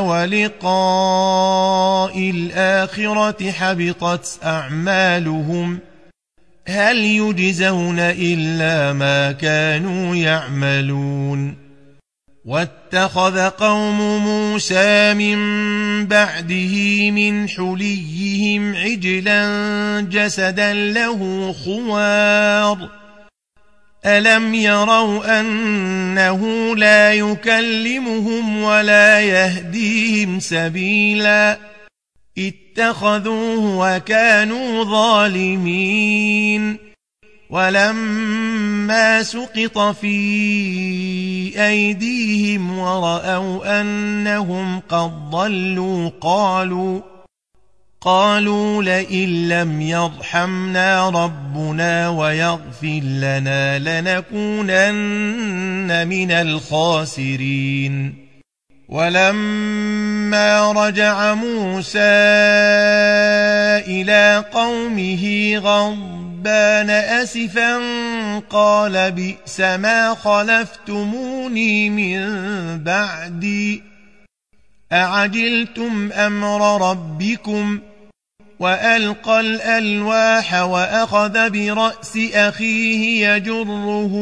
ولقاء الآخرة حبطت أعمالهم هل يجزون إلا ما كانوا يعملون. واتخذ قوم موسى من بعده من حليهم عجلا جسدا له خوار ألم يروا أنه لا يكلمهم ولا يهديهم سبيلا اتخذوه وكانوا ظالمين. ولما سقط في أيديهم ورأوا أنهم قد ضلوا قالوا قالوا لئن لم يرحمنا ربنا ويغفر لنا لنكونن من الخاسرين. ولما رجع موسى إلى قومه غضبان أسفا قال بئس ما خلفتموني من بعدي أعجلتم أمر ربكم. وألقى الألواح وأخذ برأس أخيه يجره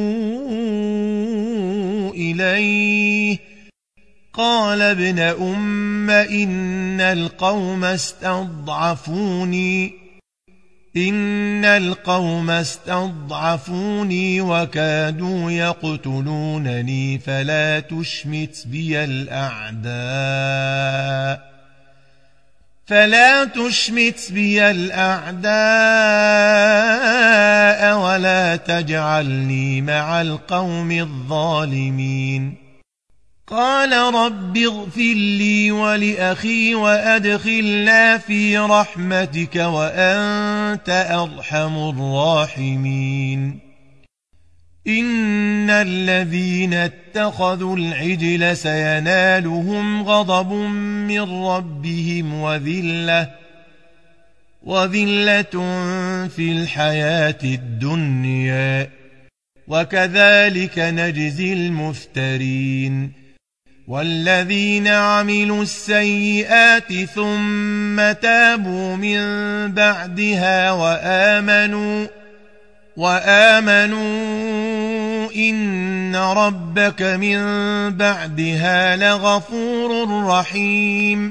إليه قال ابن أم إن القوم استضعفوني إن القوم استضعفوني وكادوا يقتلونني فلا تشمت بي الأعداء فلا تشمت بي الأعداء ولا تجعلني مع القوم الظالمين. قال رب اغفر لي ولأخي وأدخلنا في رحمتك وأنت أرحم الراحمين إن الذين اتخذوا العجل سينالهم غضب من ربهم وذلة وذلة في الحياة الدنيا وكذلك نجزي المفترين والذين عملوا السيئات ثم تابوا من بعدها وآمنوا وآمنوا إن ربك من بعدها لغفور رحيم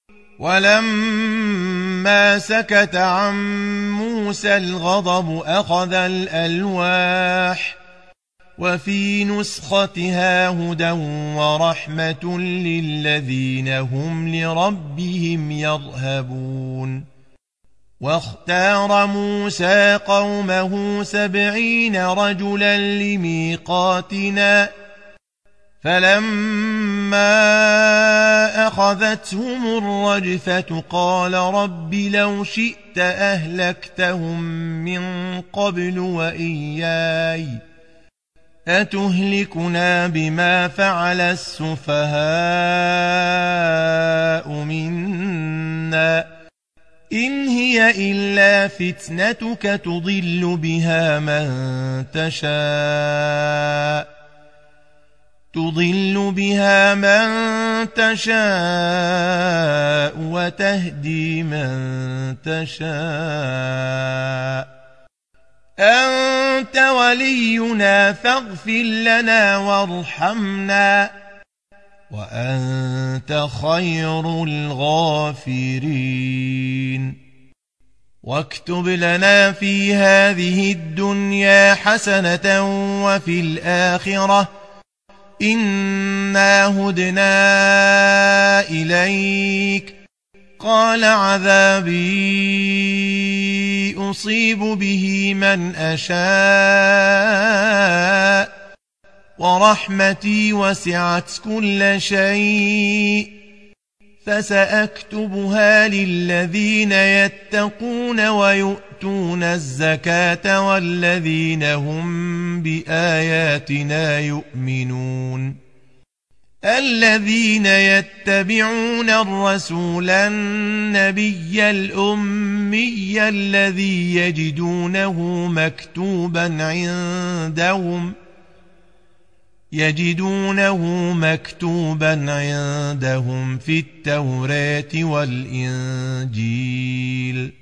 ولما سكت عن موسى الغضب أخذ الألواح وفي نسختها هدى ورحمة للذين هم لربهم يرهبون واختار موسى قومه سبعين رجلا لميقاتنا فلما أخذتهم الرجفة قال رب لو شئت أهلكتهم من قبل وإياي أتهلكنا بما فعل السفهاء منا إن هي إلا فتنتك تضل بها من تشاء تضل بها من تشاء وتهدي من تشاء أنت ولينا فاغفر لنا وارحمنا وأنت خير الغافرين واكتب لنا في هذه الدنيا حسنة وفي الآخرة إنا هدنا إليك قال عذابي أصيب به من أشاء ورحمتي وسعت كل شيء فسأكتبها للذين يتقون ويؤتون الزكاة والذين هم بآياتنا يؤمنون الذين يتبعون الرسول النبي الأمي الذي يجدونه مكتوبا عندهم يجدونه مكتوبا عندهم في التوراة والإنجيل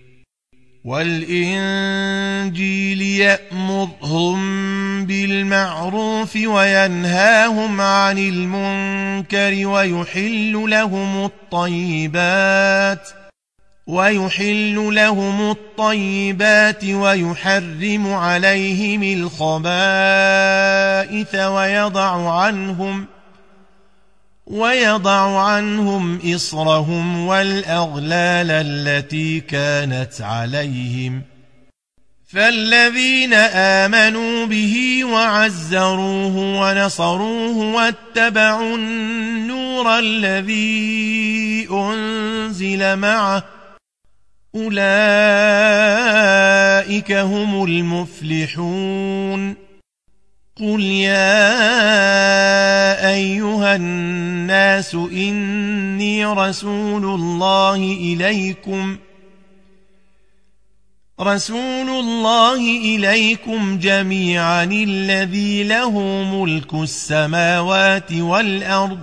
والإنجيل يأمرهم بالمعروف وينهاهم عن المنكر ويحل لهم الطيبات ويحل لهم الطيبات ويحرم عليهم الخبائث ويضع عنهم ويضع عنهم إصرهم والأغلال التي كانت عليهم فالذين آمنوا به وعزروه ونصروه واتبعوا النور الذي أنزل معه أولئك هم المفلحون قل يا أيها الناس إني رسول الله إليكم رسول الله إليكم جميعا الذي له ملك السماوات والأرض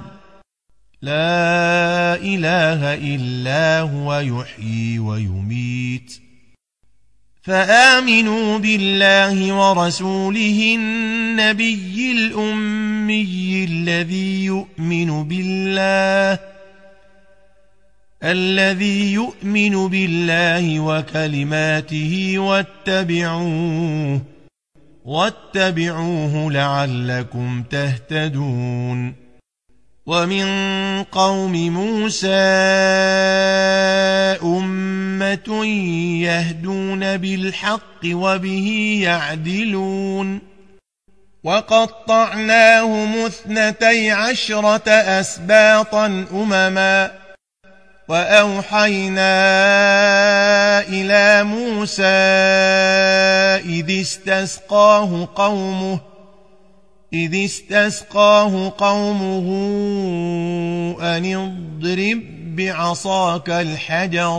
لا إله إلا هو يحيي ويميت فآمنوا بالله ورسوله النبي الأمي الذي يؤمن بالله الذي يؤمن بالله وكلماته واتبعوه واتبعوه لعلكم تهتدون ومن قوم موسى أمة يهدون بالحق وبه يعدلون وقطعناهم اثنتي عشرة أسباطا أمما وأوحينا إلى موسى إذ استسقاه قومه إذ استسقاه قومه أن اضرب بعصاك الحجر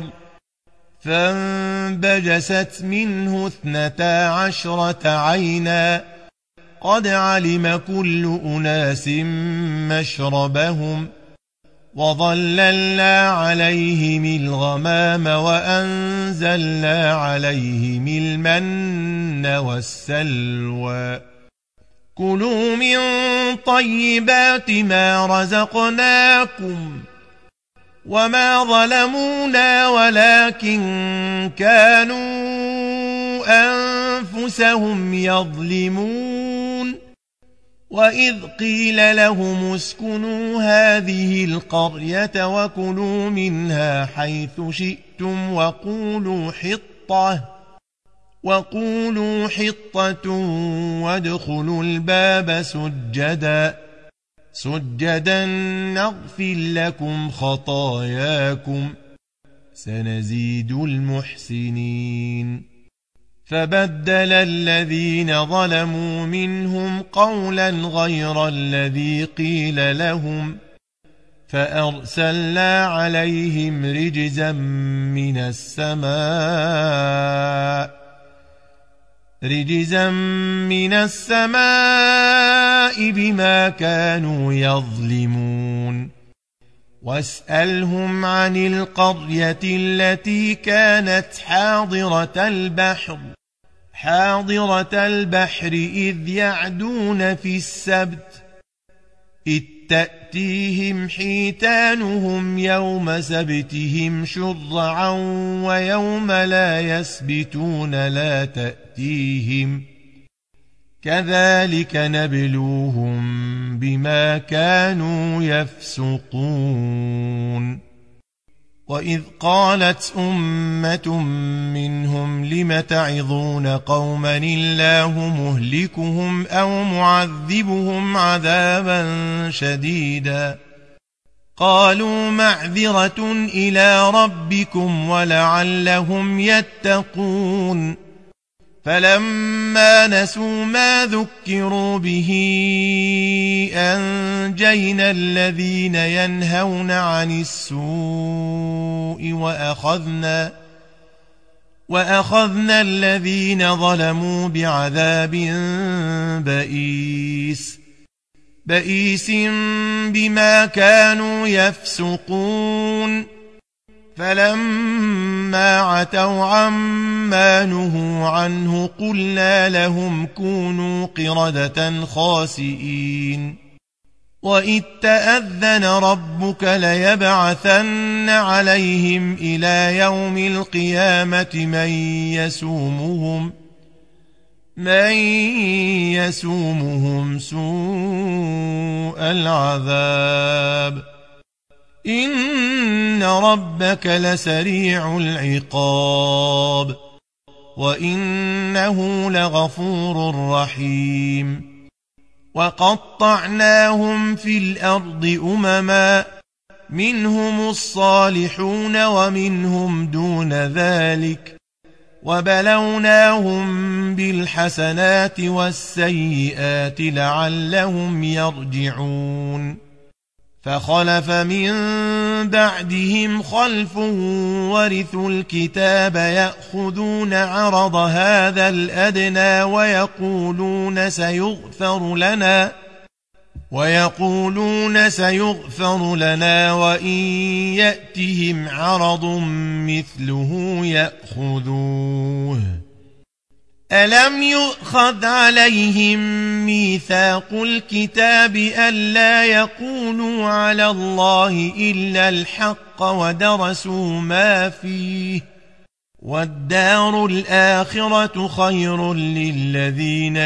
فانبجست منه اثنتا عشرة عينا قد علم كل أناس مشربهم وظللنا عليهم الغمام وأنزلنا عليهم المن والسلوى كلوا من طيبات ما رزقناكم وما ظلمونا ولكن كانوا أنفسهم يظلمون وإذ قيل لهم اسكنوا هذه القرية وكلوا منها حيث شئتم وقولوا حطة وقولوا حطة وادخلوا الباب سجدا سجدا نغفر لكم خطاياكم سنزيد المحسنين فبدل الذين ظلموا منهم قولا غير الذي قيل لهم فأرسلنا عليهم رجزا من السماء رجزا من السماء بما كانوا يظلمون واسألهم عن القرية التي كانت حاضرة البحر حاضرة البحر إذ يعدون في السبت إذ تأتيهم حيتانهم يوم سبتهم شرعا ويوم لا يسبتون لا تأتيهم كذلك نبلوهم بما كانوا يفسقون وإذ قالت أمة منهم لم تعظون قوما الله مهلكهم أو معذبهم عذابا شديدا قالوا معذرة إلى ربكم ولعلهم يتقون فلما نسوا ما ذكروا به أنجينا الذين ينهون عن السوء وأخذنا وأخذنا الذين ظلموا بعذاب بئيس بئيس بما كانوا يفسقون فلما عتوا عما نهوا عنه قلنا لهم كونوا قردة خاسئين وإذ تأذن ربك ليبعثن عليهم إلى يوم القيامة من يسومهم من يسومهم سوء العذاب إن ربك لسريع العقاب وإنه لغفور رحيم وقطعناهم في الأرض أمما منهم الصالحون ومنهم دون ذلك وبلوناهم بالحسنات والسيئات لعلهم يرجعون فخلف من بعدهم خلف ورثوا الكتاب يأخذون عرض هذا الأدنى ويقولون سيغفر لنا ويقولون سيغفر لنا وإن يأتهم عرض مثله يأخذوه ألم يؤخذ عليهم ميثاق الكتاب ألا يقولوا على الله إلا الحق ودرسوا ما فيه والدار الآخرة خير للذين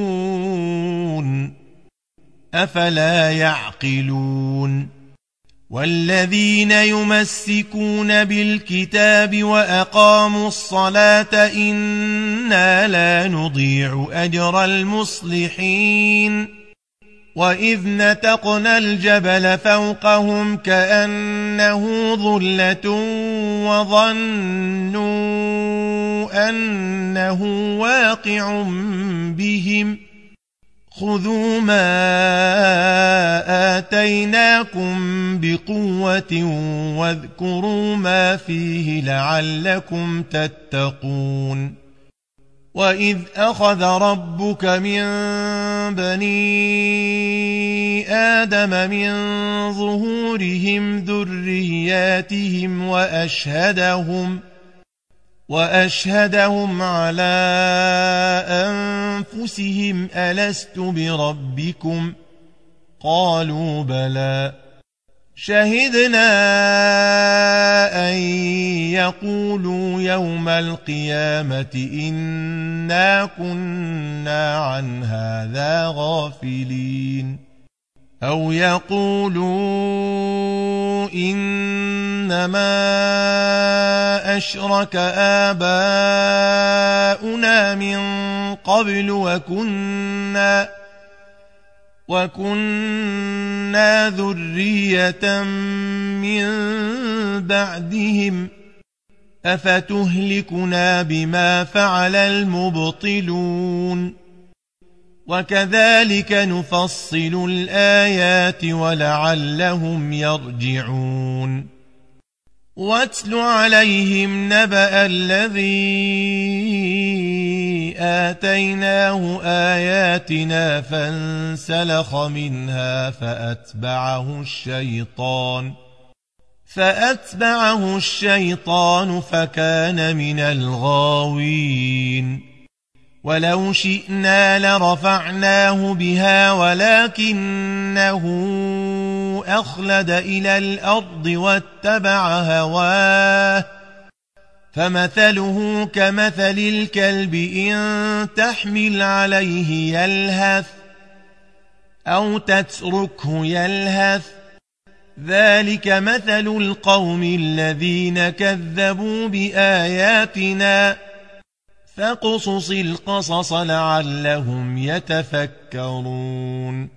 يتقون أفلا يعقلون والذين يمسكون بالكتاب وأقاموا الصلاة إنا لا نضيع أجر المصلحين وإذ نتقنا الجبل فوقهم كأنه ظلة وظنوا أنه واقع بهم خذوا ما آتيناكم بقوة واذكروا ما فيه لعلكم تتقون وإذ أخذ ربك من بني آدم من ظهورهم ذرياتهم وأشهدهم وأشهدهم على أنفسهم ألست بربكم قالوا بلى شهدنا أن يقولوا يوم القيامة إنا كنا عن هذا غافلين أو يقولوا إنما أشرك آباؤنا من قبل وكنا وكنا ذرية من بعدهم أفتهلكنا بما فعل المبطلون وكذلك نفصل الآيات ولعلهم يرجعون واتل عليهم نبأ الذي آتيناه آياتنا فانسلخ منها فأتبعه الشيطان فأتبعه الشيطان فكان من الغاوين ولو شئنا لرفعناه بها ولكنه أخلد إلى الأرض واتبع هواه فمثله كمثل الكلب إن تحمل عليه يلهث أو تتركه يلهث ذلك مثل القوم الذين كذبوا بآياتنا فاقصص القصص لعلهم يتفكرون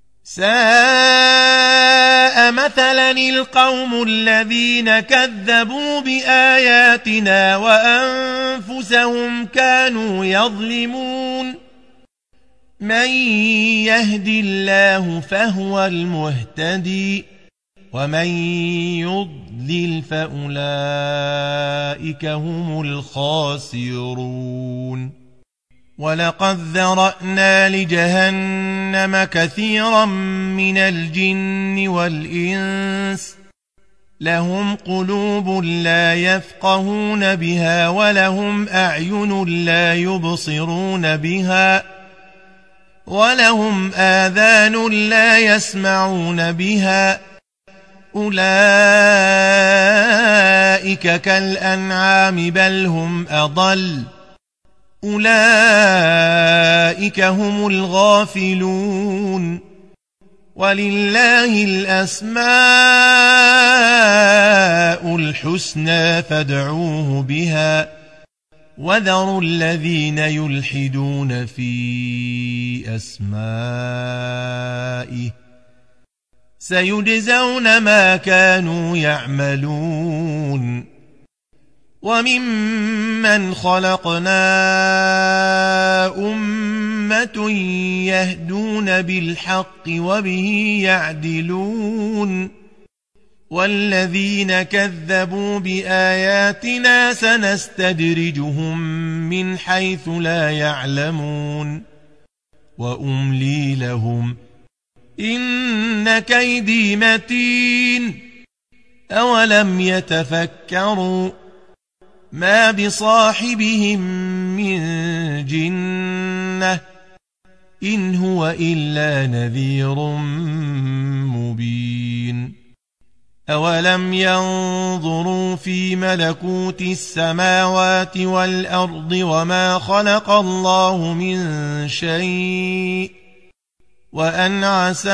ساء مثلا القوم الذين كذبوا بآياتنا وأنفسهم كانوا يظلمون من يهد الله فهو المهتدي ومن يضلل فأولئك هم الخاسرون ولقد ذرأنا لجهنم كثيرا من الجن والإنس لهم قلوب لا يفقهون بها ولهم أعين لا يبصرون بها ولهم آذان لا يسمعون بها أولئك كالأنعام بل هم أضل أولئك هم الغافلون ولله الأسماء الحسنى فادعوه بها وذروا الذين يلحدون في أسمائه سيجزون ما كانوا يعملون وممن خلقنا أمة يهدون بالحق وبه يعدلون والذين كذبوا بآياتنا سنستدرجهم من حيث لا يعلمون وأملي لهم إن كيدي متين أولم يتفكروا ما بصاحبهم من جنة إن هو إلا نذير مبين أولم ينظروا في ملكوت السماوات والأرض وما خلق الله من شيء وأن عسى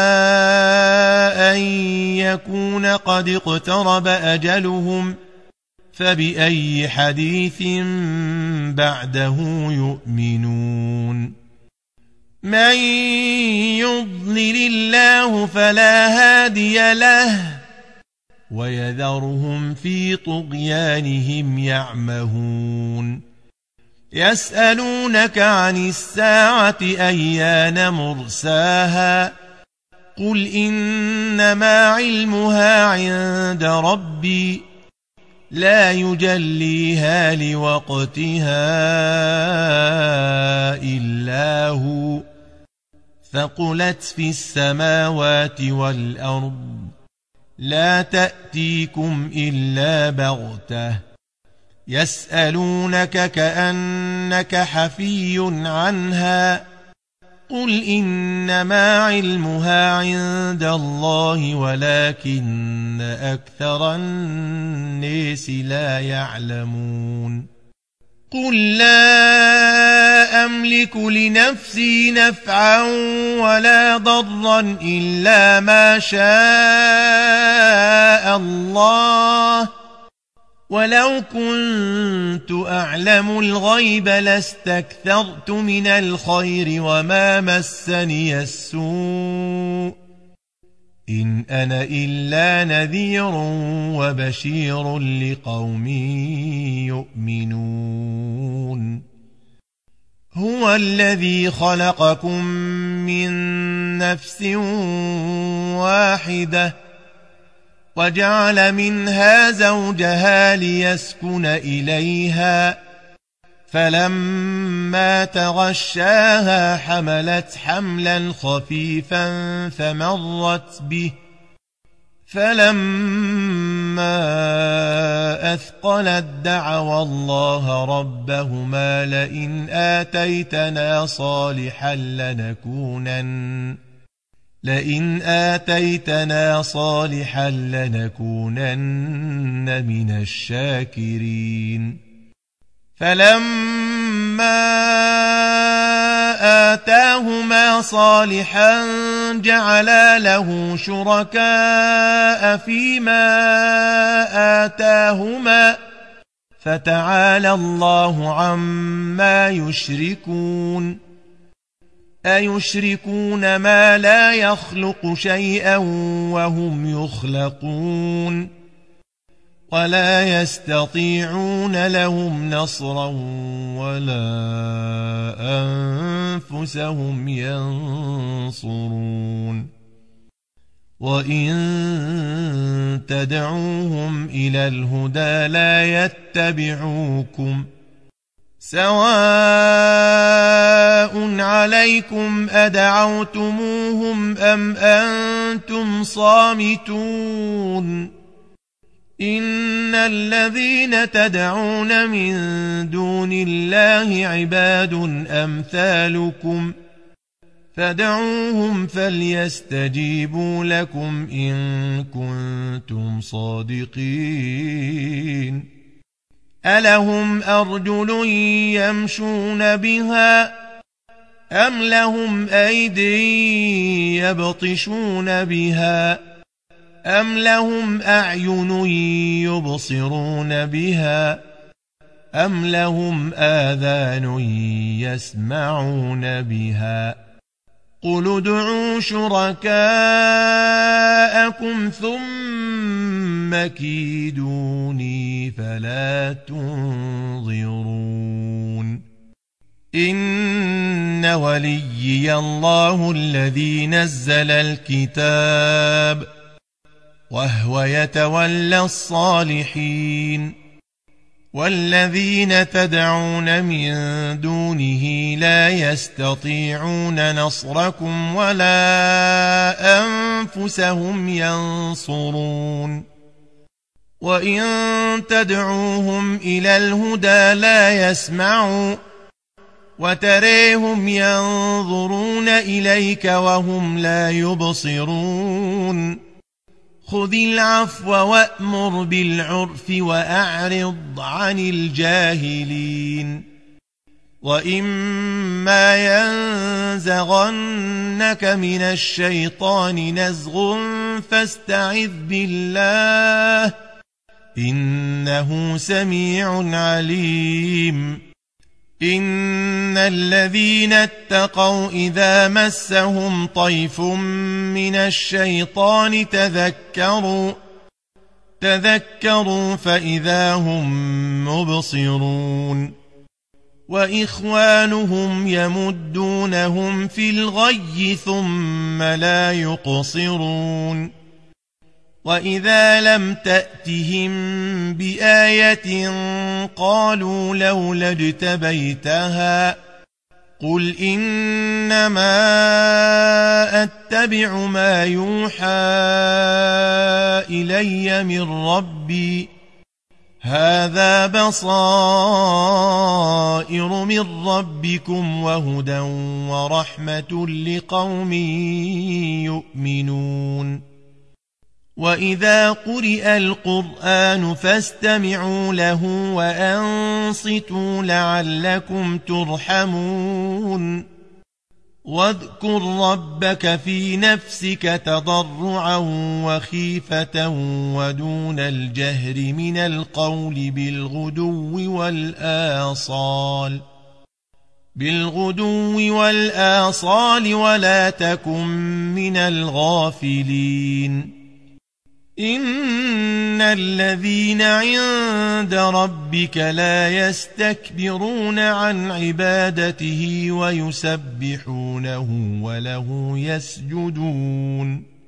أن يكون قد اقترب أجلهم فبأي حديث بعده يؤمنون من يضلل الله فلا هادي له ويذرهم في طغيانهم يعمهون يسألونك عن الساعة أيان مرساها قل إنما علمها عند ربي لا يجليها لوقتها إلا هو ثقلت في السماوات والأرض لا تأتيكم إلا بغتة يسألونك كأنك حفي عنها قل إنما علمها عند الله ولكن أكثر الناس لا يعلمون قل لا أملك لنفسي نفعا ولا ضرا إلا ما شاء الله ولو كنت أعلم الغيب لاستكثرت من الخير وما مسني السوء إن أنا إلا نذير وبشير لقوم يؤمنون هو الذي خلقكم من نفس واحدة وجعل منها زوجها ليسكن إليها فلما تغشاها حملت حملا خفيفا فمرت به فلما أثقلت دعوا الله ربهما لئن آتيتنا صالحا لنكونن لئن آتيتنا صالحا لنكونن من الشاكرين فلما آتاهما صالحا جعلا له شركاء فيما آتاهما فتعالى الله عما يشركون أيشركون ما لا يخلق شيئا وهم يخلقون ولا يستطيعون لهم نصرا ولا أنفسهم ينصرون وإن تدعوهم إلى الهدى لا يتبعوكم سواء عليكم أدعوتموهم أم أنتم صامتون إن الذين تدعون من دون الله عباد أمثالكم فدعوهم فليستجيبوا لكم إن كنتم صادقين ألهم أرجل يمشون بها أم لهم أيدي يبطشون بها أم لهم أعين يبصرون بها أم لهم آذان يسمعون بها قل ادعوا شركاءكم ثم كيدوني فلا تنظرون إن وليي الله الذي نزل الكتاب وهو يتولى الصالحين والذين تدعون من دونه لا يستطيعون نصركم ولا أنفسهم ينصرون وإن تدعوهم إلى الهدى لا يسمعوا وتريهم ينظرون إليك وهم لا يبصرون خذ العفو وأمر بالعرف وأعرض عن الجاهلين وإما ينزغنك من الشيطان نزغ فاستعذ بالله إنه سميع عليم إن الذين اتقوا إذا مسهم طيف من الشيطان تذكروا تذكروا فإذا هم مبصرون وإخوانهم يمدونهم في الغي ثم لا يقصرون وإذا لم تأتهم بآية قالوا لولا اجتبيتها قل إنما أتبع ما يوحى إلي من ربي هذا بصائر من ربكم وهدى ورحمة لقوم يؤمنون وإذا قرئ القرآن فاستمعوا له وأنصتوا لعلكم ترحمون واذكر ربك في نفسك تضرعا وخيفة ودون الجهر من القول بالغدو والآصال بالغدو والآصال ولا تكن من الغافلين إن الذين عند ربك لا يستكبرون عن عبادته ويسبحونه وله يسجدون